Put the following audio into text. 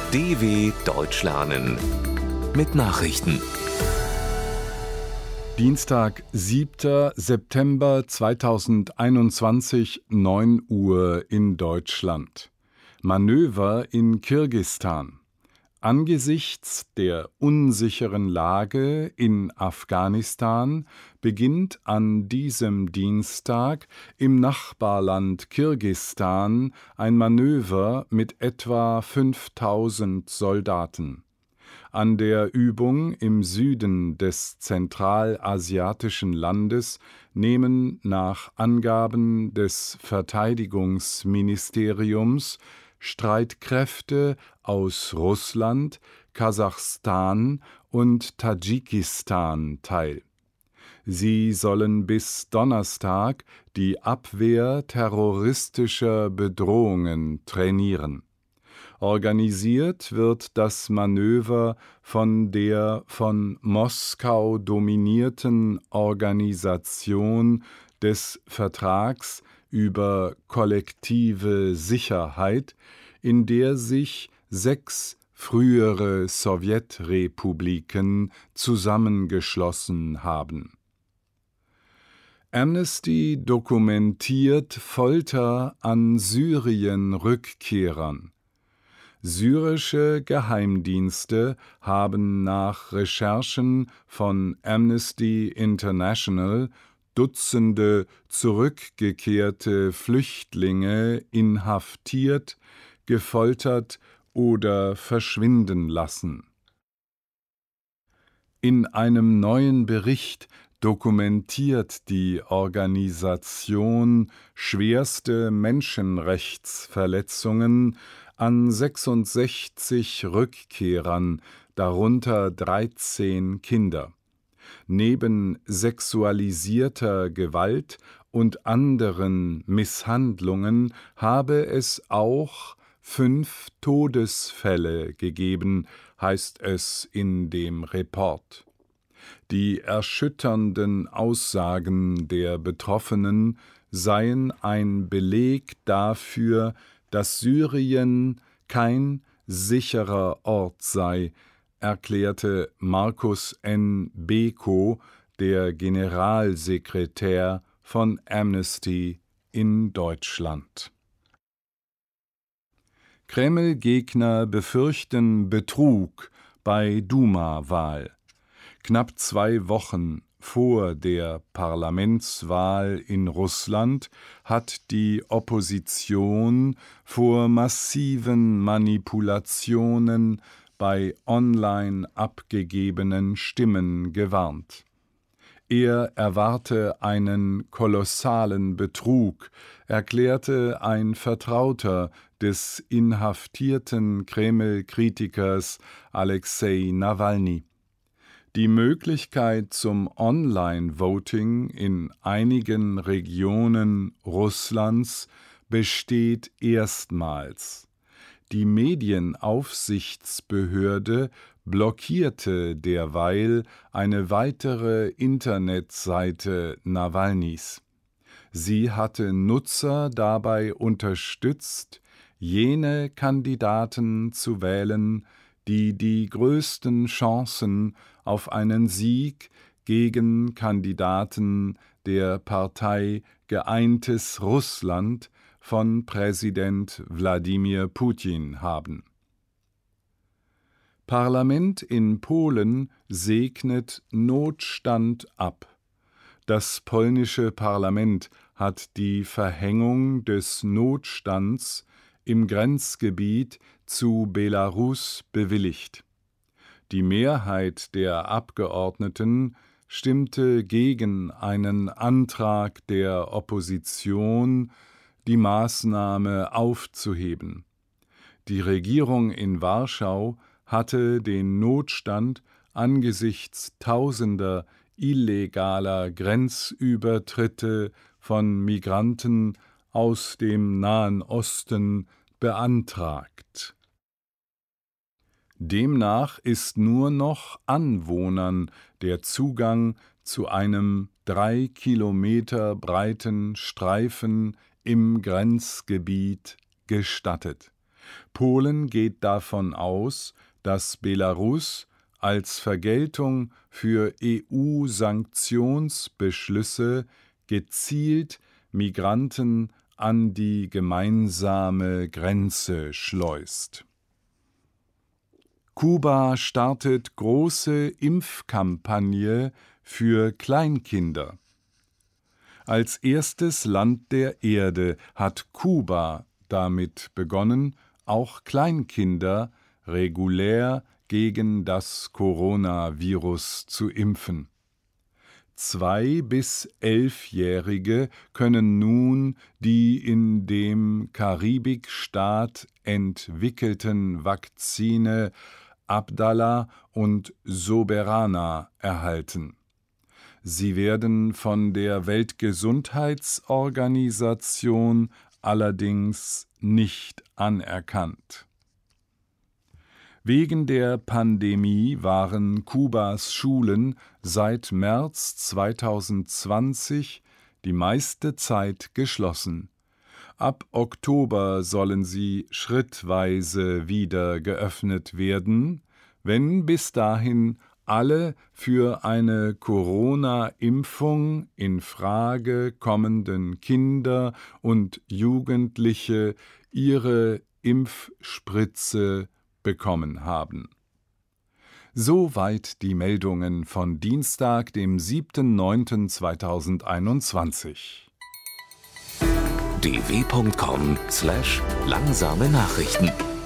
DW Deutsch lernen mit Nachrichten. Dienstag, 7. September 2021, 9 Uhr in Deutschland. Manöver in Kirgisistan. Angesichts der unsicheren Lage in Afghanistan beginnt an diesem Dienstag im Nachbarland Kirgisistan ein Manöver mit etwa 5000 Soldaten. An der Übung im Süden des zentralasiatischen Landes nehmen nach Angaben des Verteidigungsministeriums Streitkräfte aus Russland, Kasachstan und Tadschikistan teil. Sie sollen bis Donnerstag die Abwehr terroristischer Bedrohungen trainieren. Organisiert wird das Manöver von der von Moskau dominierten Organisation des Vertrags über kollektive Sicherheit, in der sich 6 frühere Sowjetrepubliken zusammengeschlossen haben. Amnesty dokumentiert Folter an Syrien-Rückkehrern. Syrische Geheimdienste haben nach Recherchen von Amnesty International Dutzende zurückgekehrte Flüchtlinge inhaftiert, gefoltert oder verschwinden lassen. In einem neuen Bericht dokumentiert die Organisation schwerste Menschenrechtsverletzungen an 66 Rückkehrern, darunter 13 Kinder. Neben sexualisierter Gewalt und anderen Misshandlungen habe es auch 5 Todesfälle gegeben, heißt es in dem Report. Die erschütternden Aussagen der Betroffenen seien ein Beleg dafür, dass Syrien kein sicherer Ort sei, erklärte Markus N. Beko, der Generalsekretär von Amnesty in Deutschland. Kreml-Gegner befürchten Betrug bei Duma-Wahl. Knapp 2 Wochen vor der Parlamentswahl in Russland hat die Opposition vor massiven Manipulationen bei online abgegebenen Stimmen gewarnt. Er erwarte einen kolossalen Betrug, erklärte ein Vertrauter des inhaftierten Kreml-Kritikers Alexei Nawalny. Die Möglichkeit zum Online-Voting in einigen Regionen Russlands besteht erstmals. Die Medienaufsichtsbehörde blockierte derweil eine weitere Internetseite Nawalnys. Sie hatte Nutzer dabei unterstützt, jene Kandidaten zu wählen, die die größten Chancen auf einen Sieg gegen Kandidaten der Partei Geeintes Russland von Präsident Wladimir Putin haben. Parlament in Polen segnet Notstand ab. Das polnische Parlament hat die Verhängung des Notstands im Grenzgebiet zu Belarus bewilligt. Die Mehrheit der Abgeordneten stimmte gegen einen Antrag der Opposition, die Maßnahme aufzuheben. Die Regierung in Warschau hatte den Notstand angesichts tausender illegaler Grenzübertritte von Migranten aus dem Nahen Osten beantragt. Demnach ist nur noch Anwohnern der Zugang zu einem 3 Kilometer breiten Streifen im Grenzgebiet gestattet. Polen geht davon aus, dass Belarus als Vergeltung für EU-Sanktionsbeschlüsse gezielt Migranten an die gemeinsame Grenze schleust. Kuba startet große Impfkampagne für Kleinkinder. Als erstes Land der Erde hat Kuba damit begonnen, auch Kleinkinder regulär gegen das Coronavirus zu impfen. 2- bis 11-Jährige können nun die in dem Karibikstaat entwickelten Vakzine Abdala und Soberana erhalten. Sie werden von der Weltgesundheitsorganisation allerdings nicht anerkannt. Wegen der Pandemie waren Kubas Schulen seit März 2020 die meiste Zeit geschlossen. Ab Oktober sollen sie schrittweise wieder geöffnet werden, wenn bis dahin alle für eine Corona-Impfung in Frage kommenden Kinder und Jugendliche ihre Impfspritze bekommen haben. Soweit die Meldungen von Dienstag, dem 7.9.2021. dw.com/langsame Nachrichten